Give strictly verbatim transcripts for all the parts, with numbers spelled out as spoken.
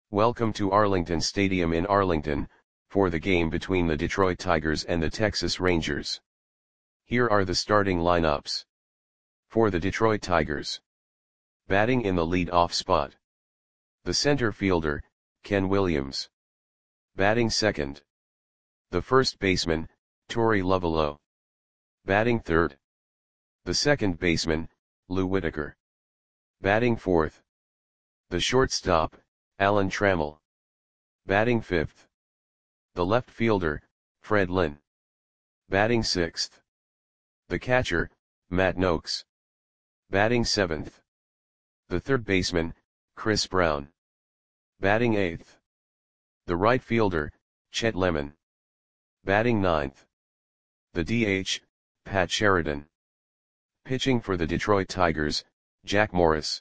Welcome to Arlington Stadium in Arlington, for the game between the Detroit Tigers and the Texas Rangers. Here are the starting lineups. For the Detroit Tigers. Batting in the lead-off spot. The center fielder, Ken Williams. Batting second. The first baseman, Torey Lovullo. Batting third. The second baseman, Lou Whitaker. Batting fourth. The shortstop, Alan Trammell. Batting fifth. The left fielder, Fred Lynn. Batting sixth. The catcher, Matt Nokes. Batting seventh. The third baseman, Chris Brown. Batting eighth. The right fielder, Chet Lemon. Batting ninth. The D H, Pat Sheridan. Pitching for the Detroit Tigers, Jack Morris.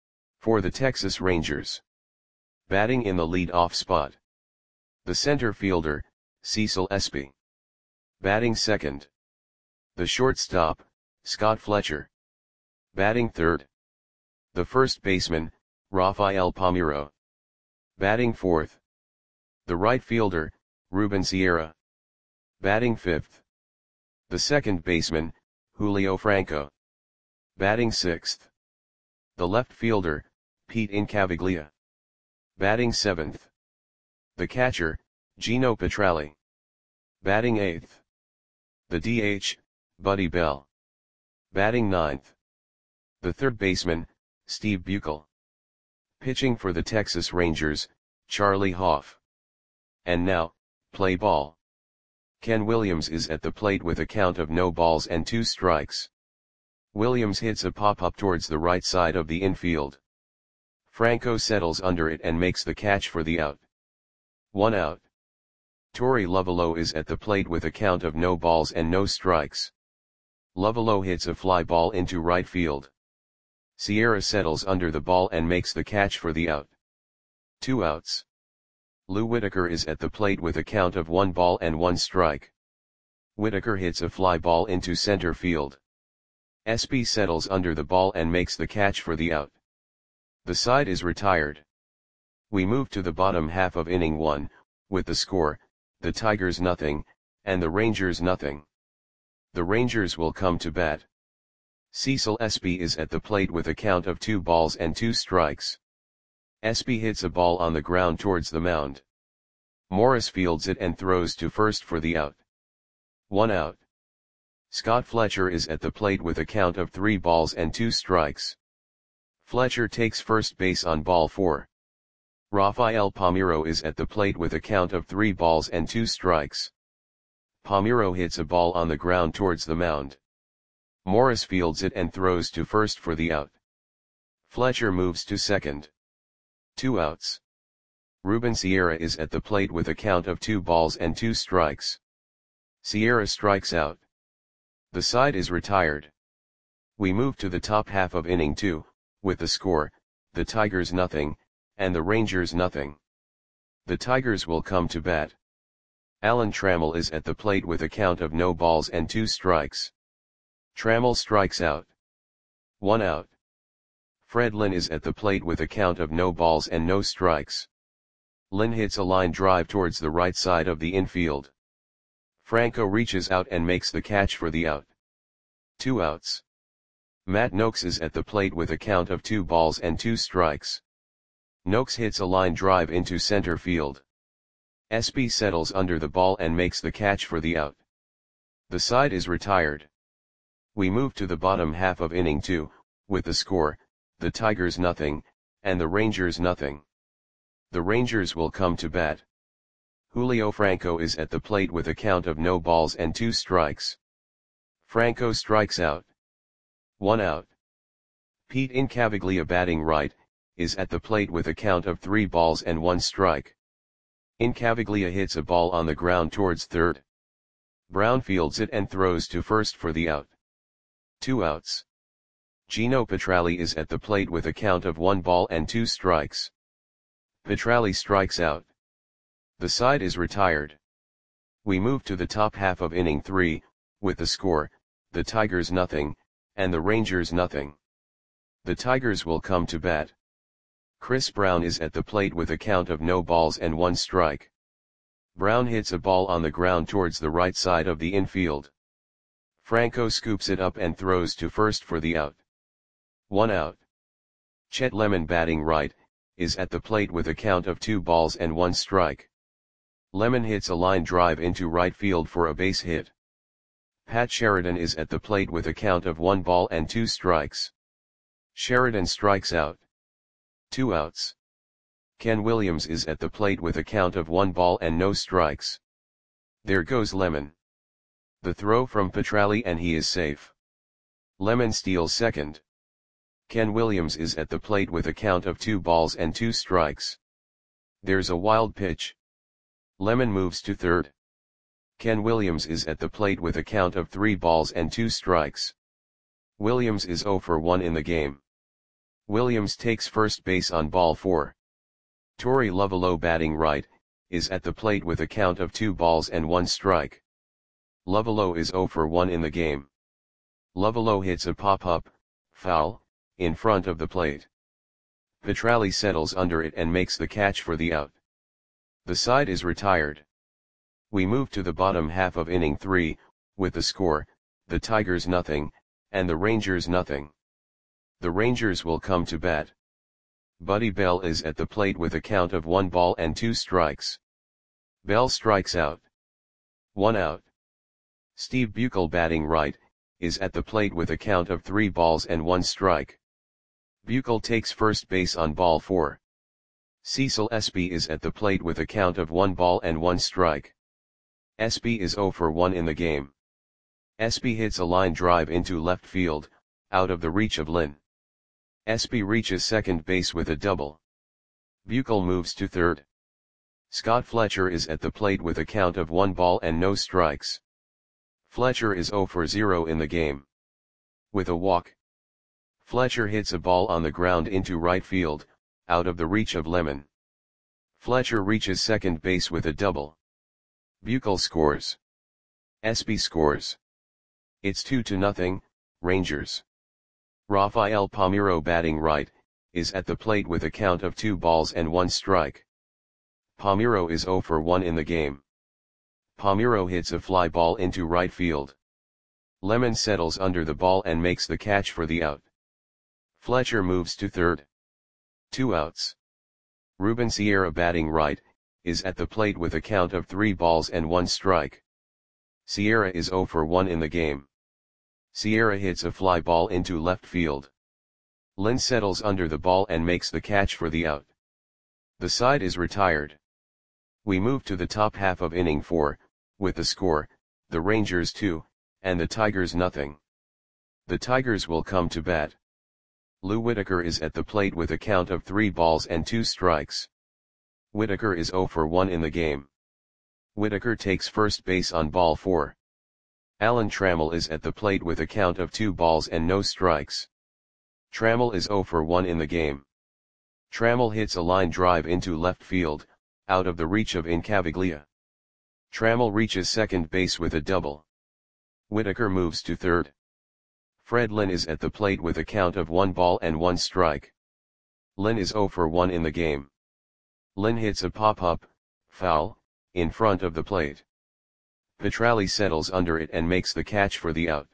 For the Texas Rangers. Batting in the lead-off spot. The center fielder, Cecil Espy. Batting second. The shortstop, Scott Fletcher. Batting third. The first baseman, Rafael Palmeiro. Batting fourth. The right fielder, Ruben Sierra. Batting fifth. The second baseman, Julio Franco. Batting sixth. The left fielder, Pete Incaviglia. Batting seventh. The catcher, Gino Petralli. Batting eighth. The D H, Buddy Bell. Batting ninth. The third baseman, Steve Buechel. Pitching for the Texas Rangers, Charlie Hoff. And now, play ball. Ken Williams is at the plate with a count of no balls and two strikes. Williams hits a pop-up towards the right side of the infield. Franco settles under it and makes the catch for the out. One out. Torey Lovullo is at the plate with a count of no balls and no strikes. Lovullo hits a fly ball into right field. Sierra settles under the ball and makes the catch for the out. Two outs. Lou Whitaker is at the plate with a count of one ball and one strike. Whitaker hits a fly ball into center field. Espy settles under the ball and makes the catch for the out. The side is retired. We move to the bottom half of inning one, with the score, the Tigers nothing, and the Rangers nothing. The Rangers will come to bat. Cecil Espy is at the plate with a count of two balls and two strikes. Espy hits a ball on the ground towards the mound. Morris fields it and throws to first for the out. One out. Scott Fletcher is at the plate with a count of three balls and two strikes. Fletcher takes first base on ball four. Rafael Palmeiro is at the plate with a count of three balls and two strikes. Palmeiro hits a ball on the ground towards the mound. Morris fields it and throws to first for the out. Fletcher moves to second. Two outs. Ruben Sierra is at the plate with a count of two balls and two strikes. Sierra strikes out. The side is retired. We move to the top half of inning two, with the score, the Tigers nothing, and the Rangers nothing. The Tigers will come to bat. Alan Trammell is at the plate with a count of no balls and two strikes. Trammell strikes out. One out. Fred Lynn is at the plate with a count of no balls and no strikes. Lynn hits a line drive towards the right side of the infield. Franco reaches out and makes the catch for the out. Two outs. Matt Nokes is at the plate with a count of two balls and two strikes. Nokes hits a line drive into center field. Espy settles under the ball and makes the catch for the out. The side is retired. We move to the bottom half of inning two, with the score, the Tigers nothing, and the Rangers nothing. The Rangers will come to bat. Julio Franco is at the plate with a count of no balls and two strikes. Franco strikes out. One out. Pete Incaviglia batting right, is at the plate with a count of three balls and one strike. Incaviglia hits a ball on the ground towards third. Brown fields it and throws to first for the out. Two outs. Gino Petralli is at the plate with a count of one ball and two strikes. Petralli strikes out. The side is retired. We move to the top half of inning three, with the score, the Tigers nothing, and the Rangers nothing. The Tigers will come to bat. Chris Brown is at the plate with a count of no balls and one strike. Brown hits a ball on the ground towards the right side of the infield. Franco scoops it up and throws to first for the out. One out. Chet Lemon, batting right, is at the plate with a count of two balls and one strike. Lemon hits a line drive into right field for a base hit. Pat Sheridan is at the plate with a count of one ball and two strikes. Sheridan strikes out. Two outs. Ken Williams is at the plate with a count of one ball and no strikes. There goes Lemon. The throw from Petralli and he is safe. Lemon steals second. Ken Williams is at the plate with a count of two balls and two strikes. There's a wild pitch. Lemon moves to third. Ken Williams is at the plate with a count of three balls and two strikes. Williams is oh for one in the game. Williams takes first base on ball four. Torey Lovullo, batting right, is at the plate with a count of two balls and one strike. Lovullo is oh for one in the game. Lovullo hits a pop-up, foul, in front of the plate. Petralli settles under it and makes the catch for the out. The side is retired. We move to the bottom half of inning three, with the score, the Tigers nothing, and the Rangers nothing. The Rangers will come to bat. Buddy Bell is at the plate with a count of one ball and two strikes. Bell strikes out. One out. Steve Buechel, batting right, is at the plate with a count of three balls and one strike. Buechel takes first base on ball four. Cecil Espy is at the plate with a count of one ball and one strike. Espy is oh for one in the game. Espy hits a line drive into left field, out of the reach of Lynn. Espy reaches second base with a double. Buechel moves to third. Scott Fletcher is at the plate with a count of one ball and no strikes. Fletcher is oh for zero in the game. With a walk, Fletcher hits a ball on the ground into right field, out of the reach of Lemon. Fletcher reaches second base with a double. Buechel scores. Espy scores. It's two to nothing, Rangers. Rafael Palmeiro, batting right, is at the plate with a count of two balls and one strike. Palmeiro is oh for one in the game. Palmeiro hits a fly ball into right field. Lemon settles under the ball and makes the catch for the out. Fletcher moves to third. Two outs. Ruben Sierra, batting right, is at the plate with a count of three balls and one strike. Sierra is oh for one in the game. Sierra hits a fly ball into left field. Lynn settles under the ball and makes the catch for the out. The side is retired. We move to the top half of inning four, with the score, the Rangers two, and the Tigers nothing. The Tigers will come to bat. Lou Whitaker is at the plate with a count of three balls and two strikes. Whitaker is oh for one in the game. Whitaker takes first base on ball four. Alan Trammell is at the plate with a count of two balls and no strikes. Trammell is oh for one in the game. Trammell hits a line drive into left field, out of the reach of Incaviglia. Trammell reaches second base with a double. Whitaker moves to third. Fred Lynn is at the plate with a count of one ball and one strike. Lynn is oh for one in the game. Lynn hits a pop-up, foul, in front of the plate. Petralli settles under it and makes the catch for the out.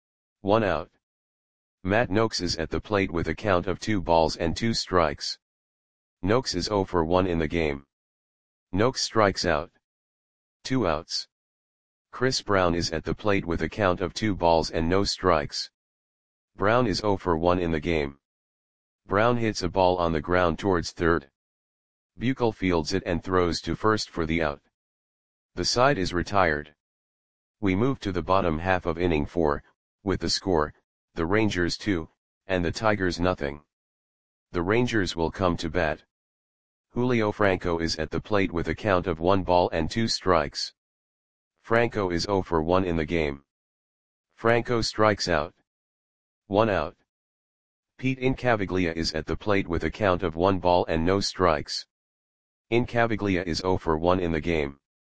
One out. Matt Noakes is at the plate with a count of two balls and two strikes. Noakes is oh for one in the game. Noakes strikes out. Two outs. Chris Brown is at the plate with a count of two balls and no strikes. Brown is oh for one in the game. Brown hits a ball on the ground towards third. Buechel fields it and throws to first for the out. The side is retired. We move to the bottom half of inning four, with the score, the Rangers two, and the Tigers nothing. The Rangers will come to bat. Julio Franco is at the plate with a count of one ball and two strikes. Franco is oh for one in the game. Franco strikes out. One out. Pete Incaviglia is at the plate with a count of one ball and no strikes. Incaviglia is oh for one in the game.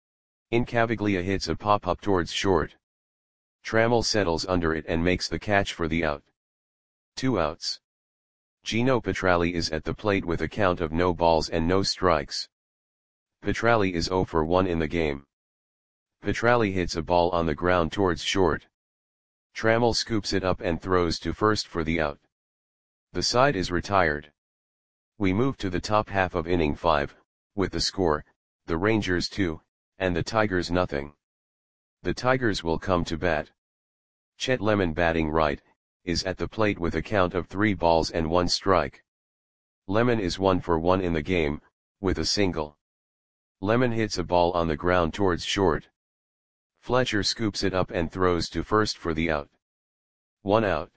Incaviglia hits a pop-up towards short. Trammell settles under it and makes the catch for the out. Two outs. Gino Petralli is at the plate with a count of no balls and no strikes. Petralli is zero for one in the game. Petralli hits a ball on the ground towards short. Trammell scoops it up and throws to first for the out. The side is retired. We move to the top half of inning five, with the score, the Rangers two, and the Tigers nothing. The Tigers will come to bat. Chet Lemon, batting right, is at the plate with a count of three balls and one strike. Lemon is one for one in the game, with a single. Lemon hits a ball on the ground towards short. Fletcher scoops it up and throws to first for the out. One out.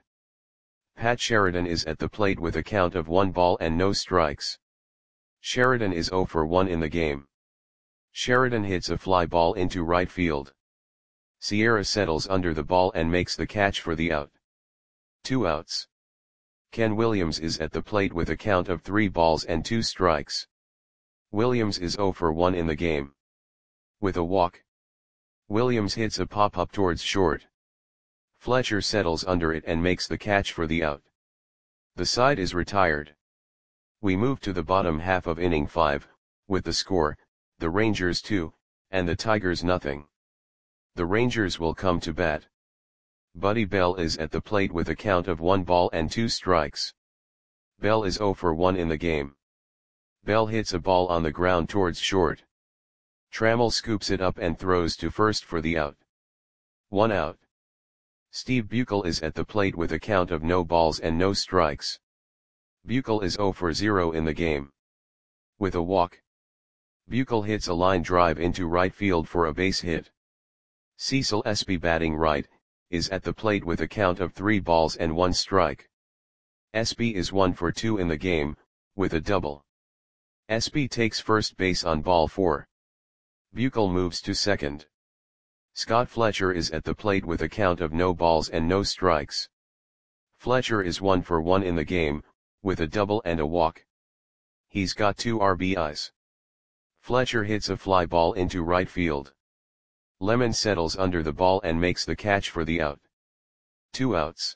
Pat Sheridan is at the plate with a count of one ball and no strikes. Sheridan is zero for one in the game. Sheridan hits a fly ball into right field. Sierra settles under the ball and makes the catch for the out. Two outs. Ken Williams is at the plate with a count of three balls and two strikes. Williams is zero for one in the game. With a walk. Williams hits a pop-up towards short. Fletcher settles under it and makes the catch for the out. The side is retired. We move to the bottom half of inning five, with the score, the Rangers two, and the Tigers nothing. The Rangers will come to bat. Buddy Bell is at the plate with a count of one ball and two strikes. Bell is zero for one in the game. Bell hits a ball on the ground towards short. Trammell scoops it up and throws to first for the out. One out. Steve Buechel is at the plate with a count of no balls and no strikes. Buechel is zero for zero in the game. With a walk. Buechel hits a line drive into right field for a base hit. Cecil Espy, batting right, is at the plate with a count of three balls and one strike. Espy is one for two in the game, with a double. Espy takes first base on ball four. Buechel moves to second. Scott Fletcher is at the plate with a count of no balls and no strikes. Fletcher is one for one in the game, with a double and a walk. He's got two R B Is. Fletcher hits a fly ball into right field. Lemon settles under the ball and makes the catch for the out. Two outs.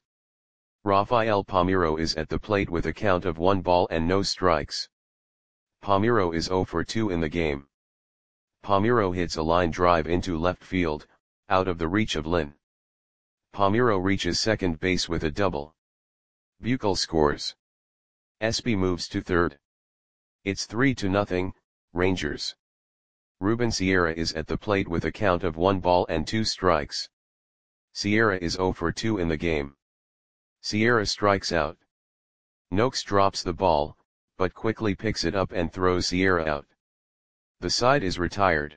Rafael Palmeiro is at the plate with a count of one ball and no strikes. Palmeiro is zero for two in the game. Palmeiro hits a line drive into left field, out of the reach of Lynn. Palmeiro reaches second base with a double. Buechel scores. Espy moves to third. It's three to nothing, Rangers. Ruben Sierra is at the plate with a count of one ball and two strikes. Sierra is zero for two in the game. Sierra strikes out. Noakes drops the ball, but quickly picks it up and throws Sierra out. The side is retired.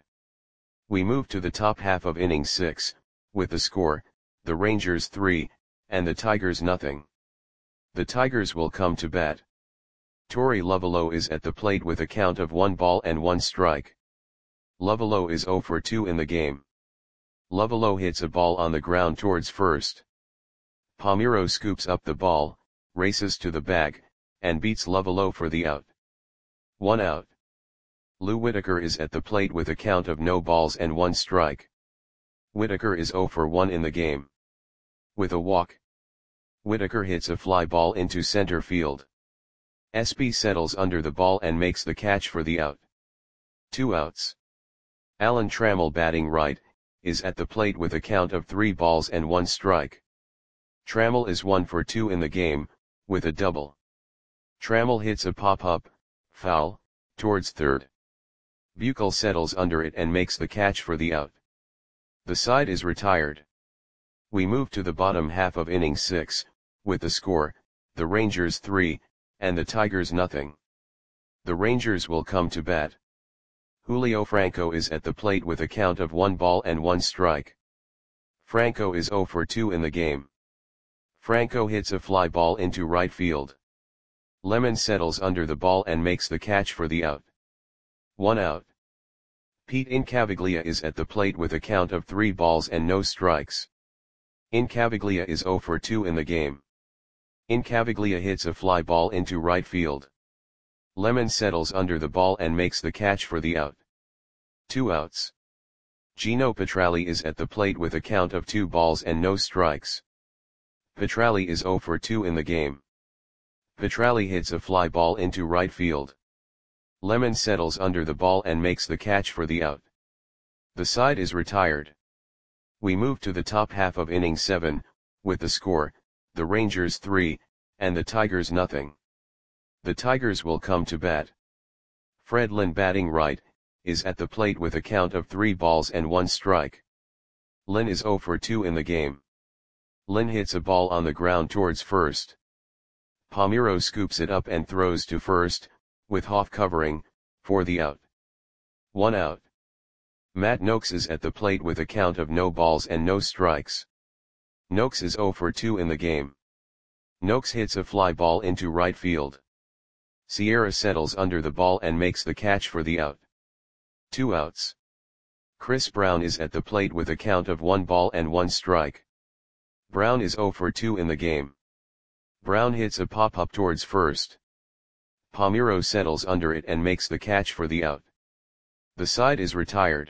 We move to the top half of inning six, with the score, the Rangers three, and the Tigers nothing. The Tigers will come to bat. Torey Lovullo is at the plate with a count of one ball and one strike. Lovullo is zero for two in the game. Lovullo hits a ball on the ground towards first. Palmeiro scoops up the ball, races to the bag, and beats Lovullo for the out. One out. Lou Whitaker is at the plate with a count of no balls and one strike. Whitaker is zero for one in the game. With a walk. Whitaker hits a fly ball into center field. Espy settles under the ball and makes the catch for the out. Two outs. Alan Trammell, batting right, is at the plate with a count of three balls and one strike. Trammell is one for two in the game, with a double. Trammell hits a pop-up, foul, towards third. Buechel settles under it and makes the catch for the out. The side is retired. We move to the bottom half of inning six, with the score, the Rangers three, and the Tigers nothing. The Rangers will come to bat. Julio Franco is at the plate with a count of one ball and one strike. Franco is zero for two in the game. Franco hits a fly ball into right field. Lemon settles under the ball and makes the catch for the out. One out. Pete Incaviglia is at the plate with a count of three balls and no strikes. Incaviglia is zero for two in the game. Incaviglia hits a fly ball into right field. Lemon settles under the ball and makes the catch for the out. Two outs. Gino Petralli is at the plate with a count of two balls and no strikes. Petralli is zero for two in the game. Petralli hits a fly ball into right field. Lemon settles under the ball and makes the catch for the out. The side is retired. We move to the top half of inning seven, with the score, the Rangers three, and the Tigers nothing. The Tigers will come to bat. Fred Lynn batting right, is at the plate with a count of three balls and one strike. Lynn is oh for two in the game. Lynn hits a ball on the ground towards first. Palmeiro scoops it up and throws to first, with Hoff covering, for the out. One out. Matt Noakes is at the plate with a count of no balls and no strikes. Noakes is oh for two in the game. Noakes hits a fly ball into right field. Sierra settles under the ball and makes the catch for the out. Two outs. Chris Brown is at the plate with a count of one ball and one strike. Brown is oh for two in the game. Brown hits a pop-up towards first. Palmeiro settles under it and makes the catch for the out. The side is retired.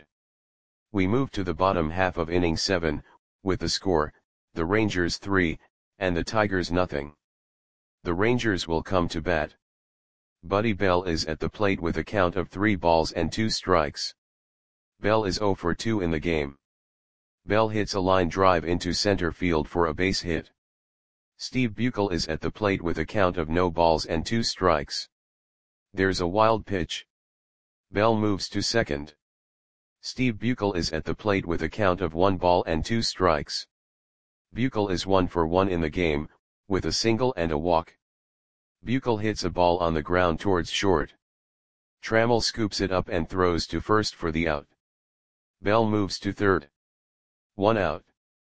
We move to the bottom half of inning seven, with the score, the Rangers three, and the Tigers nothing. The Rangers will come to bat. Buddy Bell is at the plate with a count of three balls and two strikes. Bell is oh for two in the game. Bell hits a line drive into center field for a base hit. Steve Buechel is at the plate with a count of no balls and two strikes. There's a wild pitch. Bell moves to second. Steve Buechel is at the plate with a count of one ball and two strikes. Buechel is one for one in the game, with a single and a walk. Buechel hits a ball on the ground towards short. Trammell scoops it up and throws to first for the out. Bell moves to third. One out.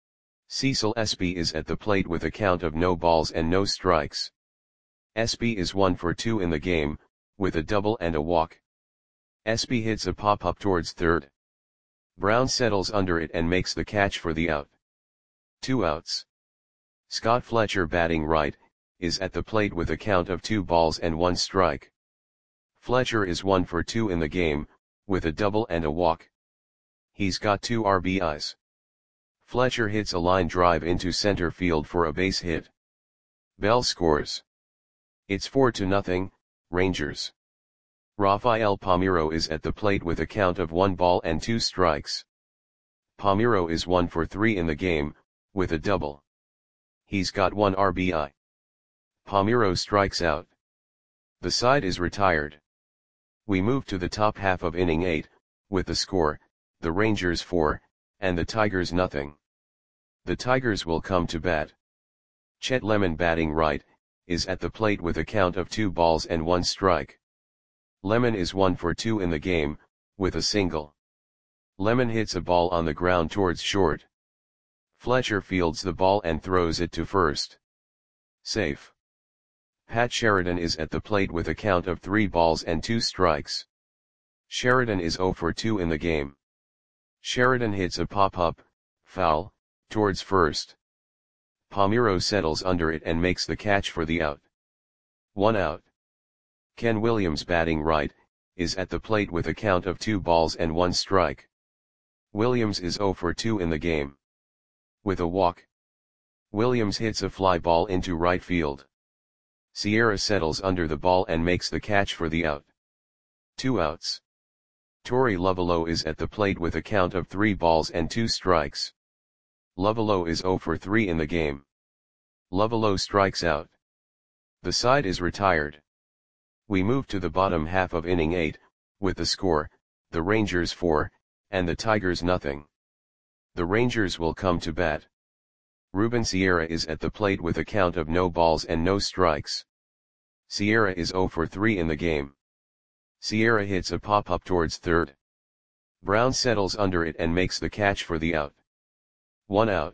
Cecil Espy is at the plate with a count of no balls and no strikes. Espy is one for two in the game, with a double and a walk. Espy hits a pop-up towards third. Brown settles under it and makes the catch for the out. Two outs. Scott Fletcher batting right, is at the plate with a count of two balls and one strike. Fletcher is one for two in the game, with a double and a walk. He's got two R B Is. Fletcher hits a line drive into center field for a base hit. Bell scores. It's four to nothing, Rangers. Rafael Palmeiro is at the plate with a count of one ball and two strikes. Palmeiro is one for three in the game, with a double. He's got one R B I. Palmeiro strikes out. The side is retired. We move to the top half of inning eight, with the score, the Rangers four, and the Tigers nothing. The Tigers will come to bat. Chet Lemon batting right, is at the plate with a count of two balls and one strike. Lemon is one for two in the game, with a single. Lemon hits a ball on the ground towards short. Fletcher fields the ball and throws it to first. Safe. Pat Sheridan is at the plate with a count of three balls and two strikes. Sheridan is oh for two in the game. Sheridan hits a pop-up, foul, towards first. Palmeiro settles under it and makes the catch for the out. One out. Ken Williams batting right, is at the plate with a count of two balls and one strike. Williams is oh for two in the game. With a walk. Williams hits a fly ball into right field. Sierra settles under the ball and makes the catch for the out. Two outs. Torey Lovullo is at the plate with a count of three balls and two strikes. Lovullo is oh for three in the game. Lovullo strikes out. The side is retired. We move to the bottom half of inning eight, with the score, the Rangers four, and the Tigers nothing. The Rangers will come to bat. Ruben Sierra is at the plate with a count of no balls and no strikes. Sierra is oh for three in the game. Sierra hits a pop-up towards third. Brown settles under it and makes the catch for the out. One out.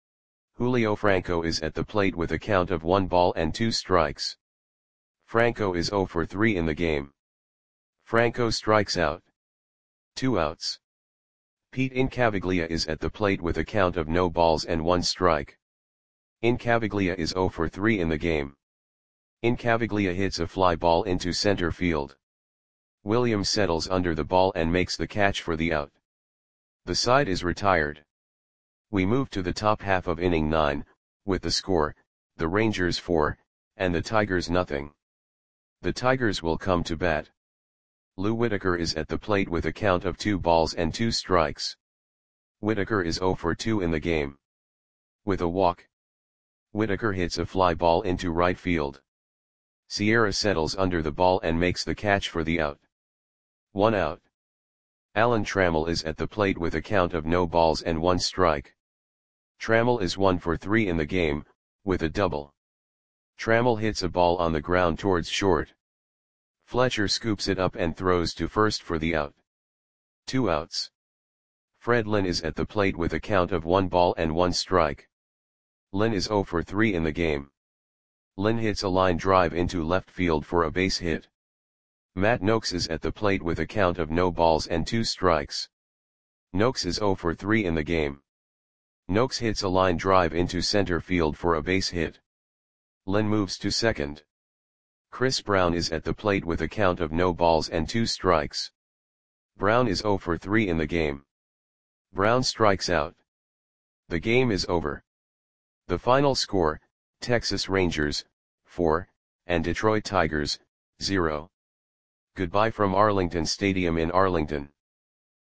Julio Franco is at the plate with a count of one ball and two strikes. Franco is oh for three in the game. Franco strikes out. Two outs. Pete Incaviglia is at the plate with a count of no balls and one strike. Incaviglia is oh for three in the game. Incaviglia hits a fly ball into center field. Williams settles under the ball and makes the catch for the out. The side is retired. We move to the top half of inning nine, with the score, the Rangers four, and the Tigers nothing. The Tigers will come to bat. Lou Whitaker is at the plate with a count of two balls and two strikes. Whitaker is zero for two in the game. With a walk, Whitaker hits a fly ball into right field. Sierra settles under the ball and makes the catch for the out. One out. Alan Trammell is at the plate with a count of no balls and one strike. Trammell is one for three in the game, with a double. Trammell hits a ball on the ground towards short. Fletcher scoops it up and throws to first for the out. Two outs. Fred Lynn is at the plate with a count of one ball and one strike. Lynn is zero for three in the game. Lynn hits a line drive into left field for a base hit. Matt Noakes is at the plate with a count of no balls and two strikes. Noakes is zero for three in the game. Noakes hits a line drive into center field for a base hit. Lynn moves to second. Chris Brown is at the plate with a count of no balls and two strikes. Brown is zero for three in the game. Brown strikes out. The game is over. The final score, Texas Rangers, four, and Detroit Tigers, zero. Goodbye from Arlington Stadium in Arlington.